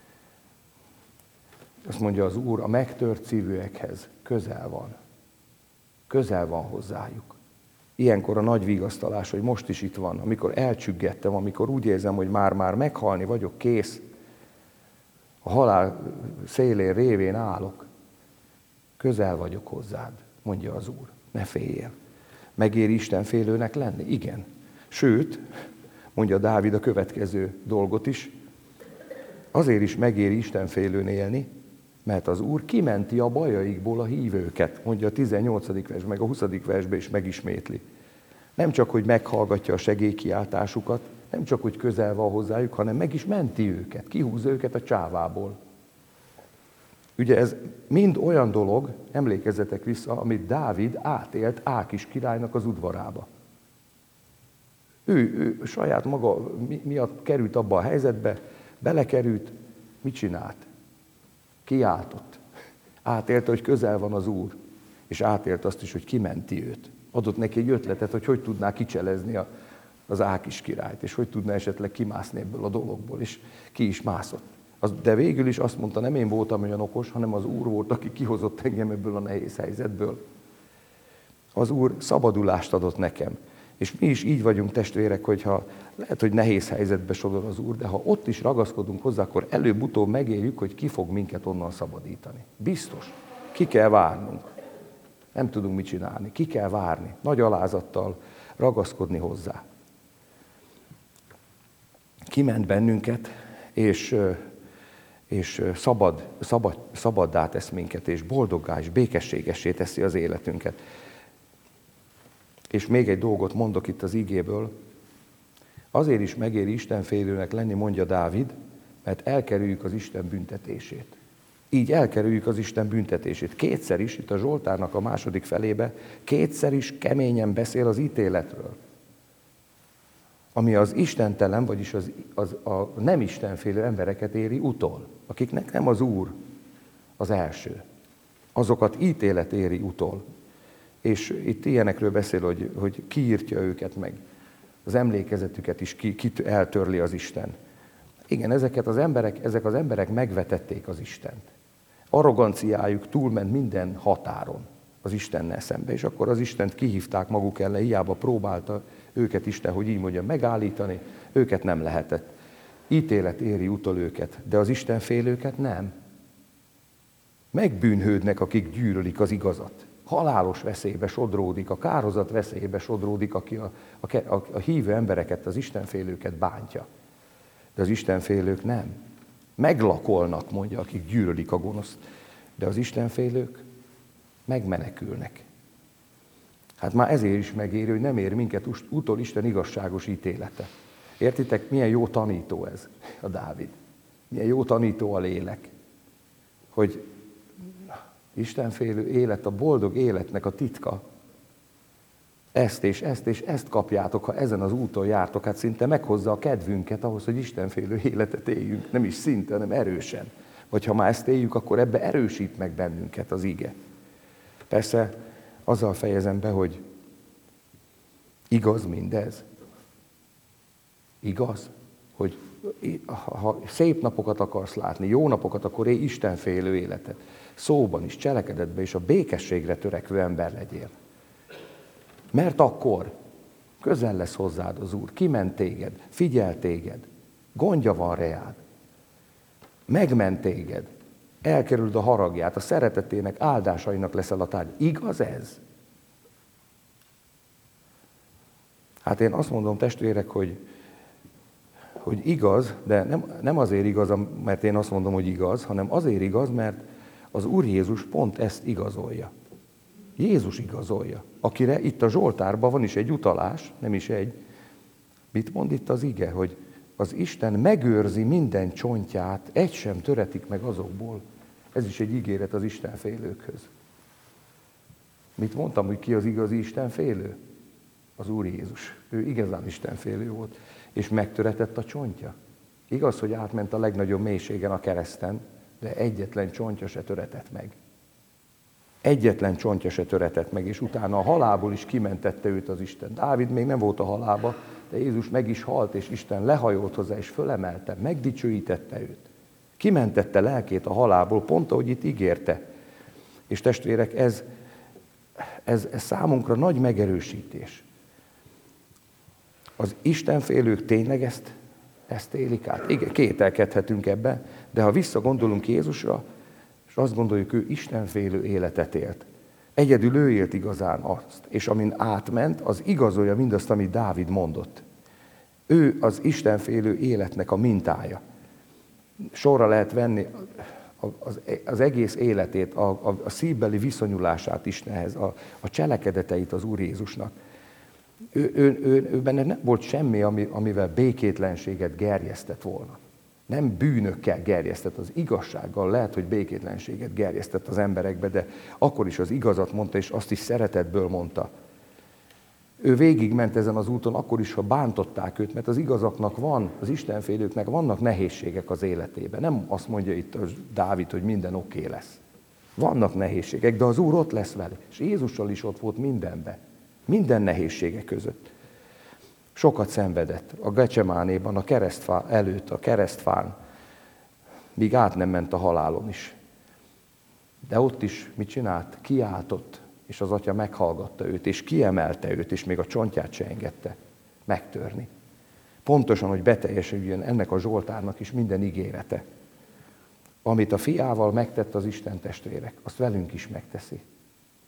Azt mondja az Úr, a megtört szívűekhez közel van. Közel van hozzájuk. Ilyenkor a nagy vigasztalás, hogy most is itt van, amikor elcsüggettem, amikor úgy érzem, hogy már-már meghalni vagyok, kész, a halál szélén révén állok, közel vagyok hozzád, mondja az Úr, ne féljél. Megéri istenfélőnek lenni? Igen. Sőt, mondja Dávid a következő dolgot is, azért is megéri istenfélőn élni, mert az Úr kimenti a bajaikból a hívőket, mondja a tizennyolcadik vers, meg a huszadik versben is megismétli. Nem csak, hogy meghallgatja a segélykiáltásukat, nem csak, hogy közel van hozzájuk, hanem meg is menti őket, kihúzza őket a csávából. Ugye ez mind olyan dolog, emlékezzetek vissza, amit Dávid átélt Ákis királynak az udvarába. Ő, ő saját maga miatt került abba a helyzetbe, belekerült, mit csinált? Kiáltott. Átélte, hogy közel van az Úr, és átélte azt is, hogy kimenti őt. Adott neki egy ötletet, hogy hogy tudná kicselezni a, az Ákis királyt, és hogy tudná esetleg kimászni ebből a dologból, és ki is mászott. Az, de végül is azt mondta, nem én voltam olyan okos, hanem az Úr volt, aki kihozott engem ebből a nehéz helyzetből. Az Úr szabadulást adott nekem. És mi is így vagyunk, testvérek, hogyha lehet, hogy nehéz helyzetbe sodor az Úr, de ha ott is ragaszkodunk hozzá, akkor előbb-utóbb megéljük, hogy ki fog minket onnan szabadítani. Biztos. Ki kell várnunk. Nem tudunk mit csinálni. Ki kell várni. Nagy alázattal ragaszkodni hozzá. Kiment bennünket, és, és szabad, szabad, szabaddá tesz minket, és boldoggá és békességessé teszi az életünket. És még egy dolgot mondok itt az igéből. Azért is megéri istenfélőnek lenni, mondja Dávid, mert elkerüljük az Isten büntetését. Így elkerüljük az Isten büntetését. Kétszer is, itt a Zsoltárnak a második felébe, kétszer is keményen beszél az ítéletről. Ami az istentelen, vagyis az, az, a nem istenfélő embereket éri utol, akiknek nem az Úr az első. Azokat ítélet éri utol. És itt ilyenekről beszél, hogy, hogy kiírtja őket meg. Az emlékezetüket is ki, ki eltörli az Isten. Igen, ezeket az emberek, ezek az emberek megvetették az Istent. Arroganciájuk túlment minden határon az Istennel szembe, és akkor az Istent kihívták maguk ellen, hiába próbálta őket Isten, hogy így mondja, megállítani, őket nem lehetett. Ítélet éri utol őket, de az Istenfélőket nem. Megbűnhődnek, akik gyűlölik az igazat. Halálos veszélybe sodródik, a kárhozat veszélybe sodródik, aki a, a, a, a hívő embereket, az istenfélőket bántja. De az istenfélők nem. Meglakolnak, mondja, akik gyűlölik a gonoszt. De az istenfélők megmenekülnek. Hát már ezért is megéri, hogy nem ér minket utol Isten igazságos ítélete. Értitek, milyen jó tanító ez a Dávid? Milyen jó tanító a lélek, hogy istenfélő élet, a boldog életnek a titka. Ezt és ezt és ezt kapjátok, ha ezen az úton jártok, hát szinte meghozza a kedvünket ahhoz, hogy istenfélő életet éljünk. Nem is szinte, hanem erősen. Vagy ha már ezt éljük, akkor ebbe erősít meg bennünket az ige. Persze azzal fejezem be, hogy igaz mindez. Igaz, hogy ha szép napokat akarsz látni, jó napokat, akkor élj istenfélő életet. Szóban is, cselekedetben is a békességre törekvő ember legyél. Mert akkor közel lesz hozzád az Úr, kiment téged, figyel téged, gondja van reád, megment téged, elkerüld a haragját, a szeretetének, áldásainak leszel a tárgy. Igaz ez? Hát én azt mondom, testvérek, hogy, hogy igaz, de nem, nem azért igaz, mert én azt mondom, hogy igaz, hanem azért igaz, mert az Úr Jézus pont ezt igazolja. Jézus igazolja, akire itt a Zsoltárban van is egy utalás, nem is egy. Mit mond itt az ige? Hogy az Isten megőrzi minden csontját, egy sem töretik meg azokból. Ez is egy ígéret az istenfélőkhöz. Mit mondtam, hogy ki az igazi istenfélő? Az Úr Jézus. Ő igazán istenfélő volt, és megtöretett a csontja. Igaz, hogy átment a legnagyobb mélységen a kereszten, de egyetlen csontja se töretett meg. Egyetlen csontja se töretett meg, és utána a halálból is kimentette őt az Isten. Dávid még nem volt a halálba, de Jézus meg is halt, és Isten lehajolt hozzá, és fölemelte, megdicsőítette őt. Kimentette lelkét a halálból, pont ahogy itt ígérte. És testvérek, ez, ez, ez számunkra nagy megerősítés. Az istenfélők tényleg ezt, ezt élik át. Igen, kételkedhetünk ebbe, de ha visszagondolunk Jézusra, és azt gondoljuk, ő istenfélő életet élt. Egyedül ő élt igazán azt, és amin átment, az igazolja mindazt, amit Dávid mondott. Ő az istenfélő életnek a mintája. Sorra lehet venni az, az egész életét, a, a, a szívbeli viszonyulását Istenhez, a, a cselekedeteit az Úr Jézusnak. Ő, ő, ő, ő benne nem volt semmi, ami, amivel békétlenséget gerjesztett volna. Nem bűnökkel gerjesztett, az igazsággal lehet, hogy békétlenséget gerjesztett az emberekbe, de akkor is az igazat mondta, és azt is szeretetből mondta. Ő végigment ezen az úton, akkor is, ha bántották őt, mert az igazaknak van, az istenfélőknek vannak nehézségek az életében. Nem azt mondja itt Dávid, hogy minden oké okay lesz. Vannak nehézségek, de az Úr ott lesz vele, és Jézussal is ott volt mindenben, minden nehézsége között. Sokat szenvedett a Gecsemánéban, a keresztfá előtt, a keresztfán, míg át nem ment a halálon is. De ott is mit csinált? Kiáltott, és az Atya meghallgatta őt, és kiemelte őt, és még a csontját se engedte megtörni. Pontosan, hogy beteljesüljön ennek a Zsoltárnak is minden ígérete. Amit a fiával megtett az Isten testvérek, azt velünk is megteszi.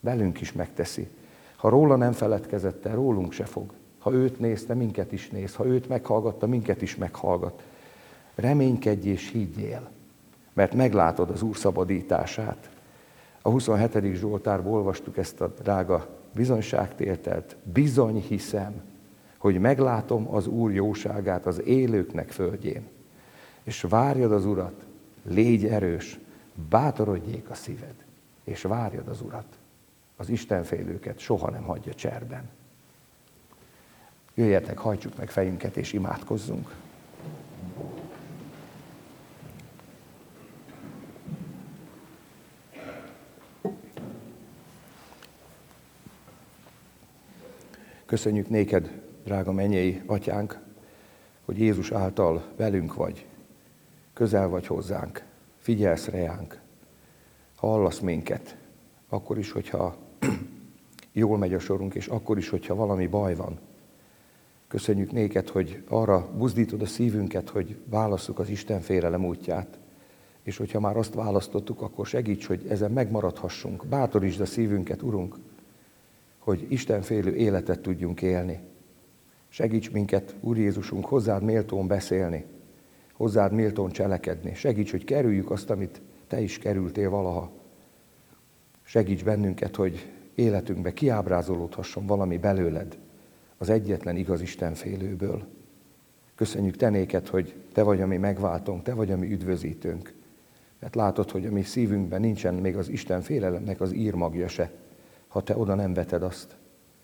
velünk is megteszi. Ha róla nem feledkezett el, rólunk se fog. Ha őt nézte, minket is néz. Ha őt meghallgatta, minket is meghallgat. Reménykedj és higgyél, mert meglátod az Úr szabadítását. A huszonhetedik Zsoltárból olvastuk ezt a drága bizonyságtételt. Bizony hiszem, hogy meglátom az Úr jóságát az élőknek földjén. És várjad az Urat, légy erős, bátorodjék a szíved, és várjad az Urat. Az istenfélőket soha nem hagyja cserben. Jöjjetek, hajtsuk meg fejünket, és imádkozzunk. Köszönjük néked, drága mennyei atyánk, hogy Jézus által velünk vagy, közel vagy hozzánk, figyelsz reánk, hallasz minket, akkor is, hogyha jól megy a sorunk, és akkor is, hogyha valami baj van. Köszönjük néked, hogy arra buzdítod a szívünket, hogy válasszuk az Isten félelem útját, és hogyha már azt választottuk, akkor segíts, hogy ezen megmaradhassunk. Bátorítsd a szívünket, Urunk, hogy istenfélő életet tudjunk élni. Segíts minket, Úr Jézusunk, hozzád méltón beszélni, hozzád méltón cselekedni. Segíts, hogy kerüljük azt, amit te is kerültél valaha. Segíts bennünket, hogy életünkbe kiábrázolódhasson valami belőled, az egyetlen igaz istenfélőből. Köszönjük te néked, hogy te vagy a mi megváltónk, te vagy a mi üdvözítőnk. Mert látod, hogy a mi szívünkben nincsen még az Isten félelemnek az írmagja se, ha te oda nem veted azt.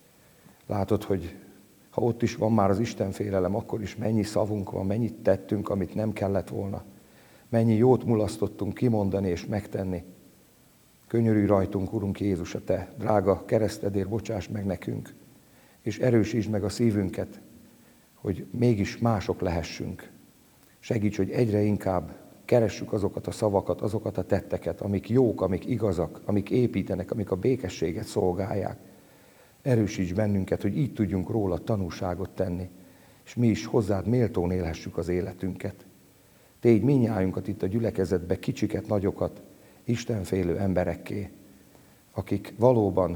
Látod, hogy ha ott is van már az Isten félelem, akkor is mennyi szavunk van, mennyit tettünk, amit nem kellett volna. Mennyi jót mulasztottunk kimondani és megtenni. Könyörülj rajtunk, Urunk Jézus, a te drága keresztedért, bocsáss meg nekünk, és erősítsd meg a szívünket, hogy mégis mások lehessünk. Segíts, hogy egyre inkább keressük azokat a szavakat, azokat a tetteket, amik jók, amik igazak, amik építenek, amik a békességet szolgálják. Erősíts bennünket, hogy így tudjunk róla tanúságot tenni, és mi is hozzád méltón élhessük az életünket. Tégy mindnyájunkat itt a gyülekezetbe, kicsiket, nagyokat, istenfélő emberekké, akik valóban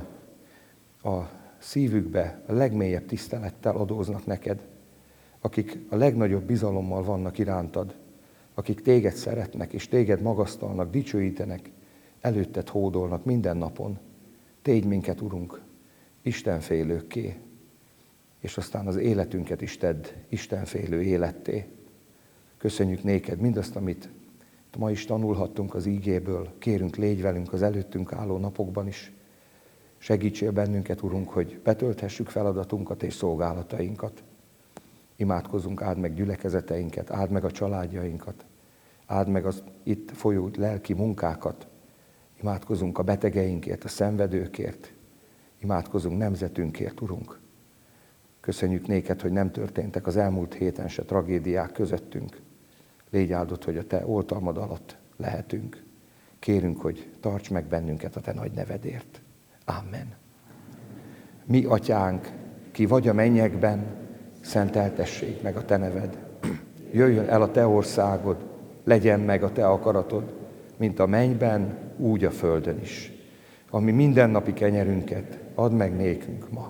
a szívükbe a legmélyebb tisztelettel adóznak neked, akik a legnagyobb bizalommal vannak irántad, akik téged szeretnek, és téged magasztalnak, dicsőítenek, előtted hódolnak minden napon. Tégy minket, Urunk, istenfélőkké, és aztán az életünket is tedd istenfélő életté. Köszönjük néked mindazt, amit ma is tanulhattunk az ígéből. Kérünk, légy velünk az előttünk álló napokban is. Segítsél bennünket, Urunk, hogy betölthessük feladatunkat és szolgálatainkat. Imádkozzunk, áld meg gyülekezeteinket, áld meg a családjainkat, áld meg az itt folyó lelki munkákat. Imádkozunk a betegeinkért, a szenvedőkért, imádkozunk nemzetünkért, Urunk. Köszönjük néked, hogy nem történtek az elmúlt héten se tragédiák közöttünk. Légy áldott, hogy a te oltalmad alatt lehetünk. Kérünk, hogy tarts meg bennünket a te nagy nevedért. Amen. Mi, atyánk, ki vagy a mennyekben, szenteltessék meg a te neved. Jöjjön el a te országod, legyen meg a te akaratod, mint a mennyben, úgy a földön is. Ami mindennapi kenyerünket add meg nékünk ma.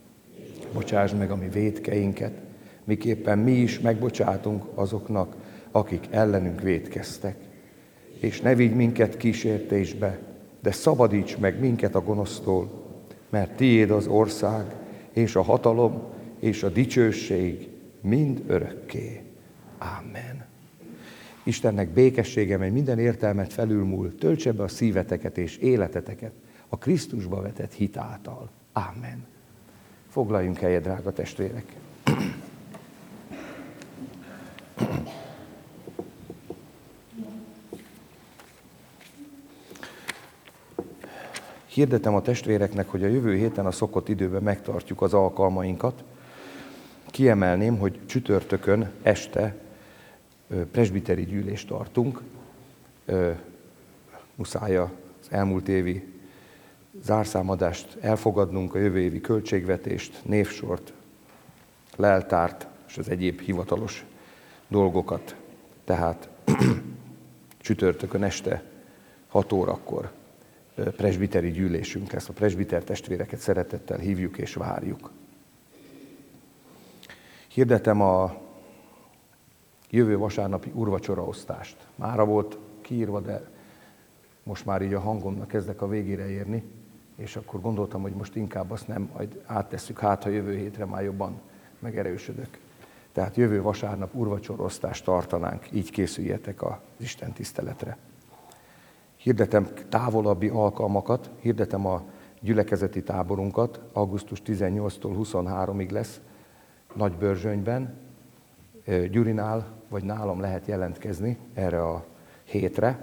Bocsásd meg a mi vétkeinket, miképpen mi is megbocsátunk azoknak, akik ellenünk vétkeztek. És ne vigy minket kísértésbe, de szabadíts meg minket a gonosztól, mert tiéd az ország, és a hatalom, és a dicsőség mind örökké. Amen. Istennek békessége, mely minden értelmet felülmúl, töltse be a szíveteket és életeteket a Krisztusba vetett hit által. Amen. Foglaljunk helyet, drága testvérek! Hirdetem a testvéreknek, hogy a jövő héten a szokott időben megtartjuk az alkalmainkat. Kiemelném, hogy csütörtökön este presbiteri gyűlést tartunk. Muszáj az elmúlt évi zárszámadást elfogadnunk, a jövő évi költségvetést, névsort, leltárt és az egyéb hivatalos dolgokat. Tehát csütörtökön este hat órakor presbiteri gyűlésünk lesz. A presbiter testvéreket szeretettel hívjuk és várjuk. Hirdetem a jövő vasárnapi úrvacsoraosztást. Mára volt kiírva, de most már így a hangomnak kezdek a végére érni, és akkor gondoltam, hogy most inkább azt nem, majd áttesszük, hát ha jövő hétre már jobban megerősödök. Tehát jövő vasárnap úrvacsorosztást tartanánk, így készüljetek az Isten tiszteletre. Hirdetem távolabbi alkalmakat, hirdetem a gyülekezeti táborunkat, augusztus tizennyolcadikától huszonharmadikig lesz Nagybörzsönyben. Gyurinál vagy nálam lehet jelentkezni erre a hétre.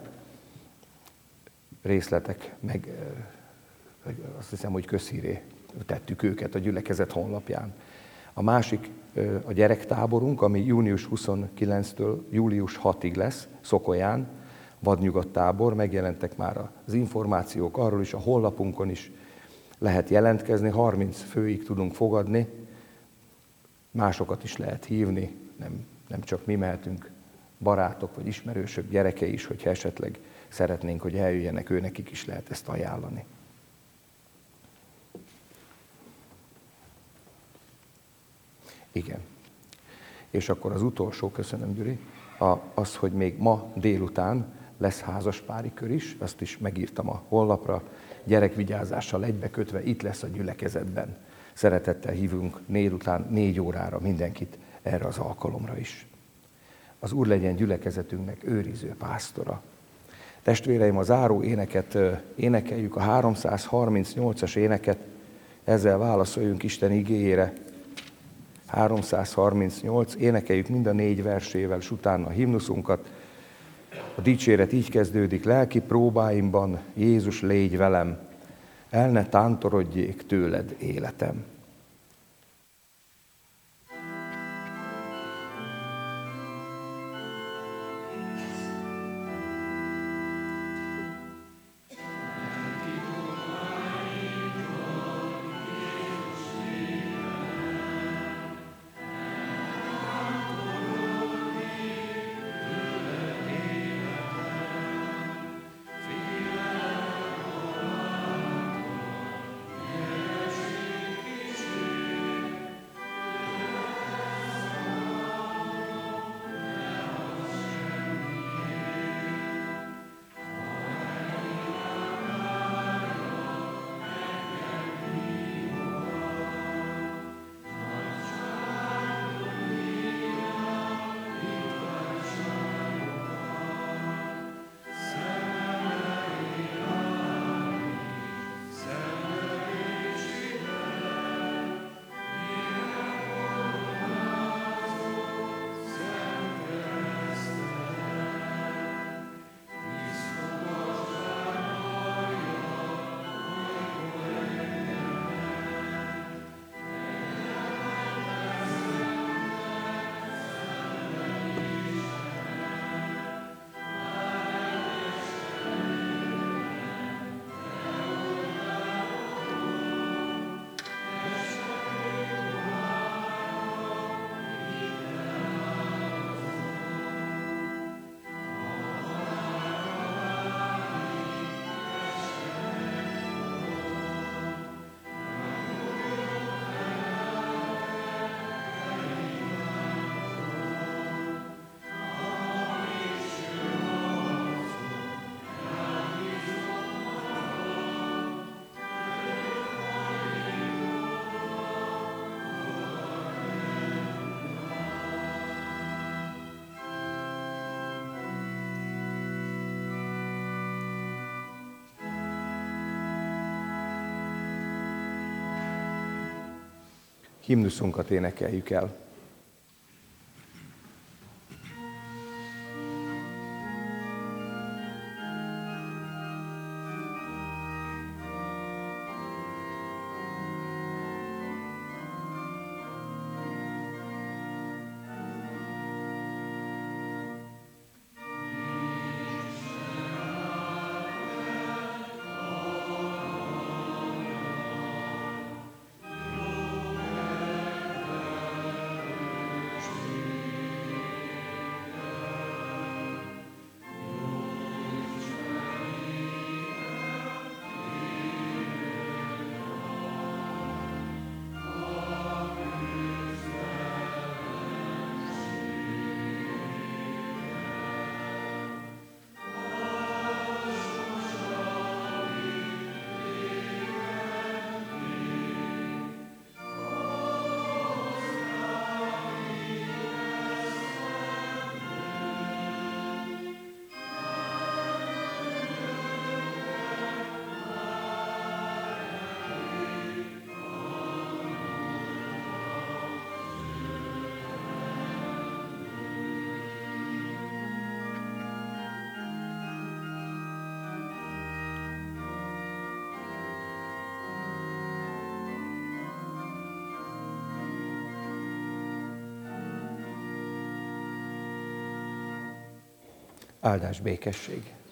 Részletek meg azt hiszem, hogy közhíré tettük őket a gyülekezet honlapján. A másik a gyerektáborunk, ami június huszonkilencedikétől július hatodikáig lesz Szokolyán, vadnyugattábor, megjelentek már az információk arról is, a honlapunkon is lehet jelentkezni, harminc főig tudunk fogadni, másokat is lehet hívni, nem, nem csak mi mehetünk, barátok vagy ismerősök, gyerekei is, hogyha esetleg szeretnénk, hogy eljöjjenek, őnekik is lehet ezt ajánlani. Igen. És akkor az utolsó, köszönöm Gyuri, a, az, hogy még ma délután lesz házaspári kör is, azt is megírtam a honlapra, gyerekvigyázással egybekötve, itt lesz a gyülekezetben. Szeretettel hívunk délután négy órára mindenkit erre az alkalomra is. Az Úr legyen gyülekezetünknek őriző pásztora. Testvéreim, a záró éneket énekeljük, a háromszázharmincnyolcas éneket, ezzel válaszoljunk Isten igéjére. háromszázharmincnyolc, énekeljük mind a négy versével, és utána a himnuszunkat. A dicséret így kezdődik: lelki próbáimban, Jézus, légy velem, el ne tántorodjék tőled életem. Himnuszunkat énekeljük el. Áldás, békesség.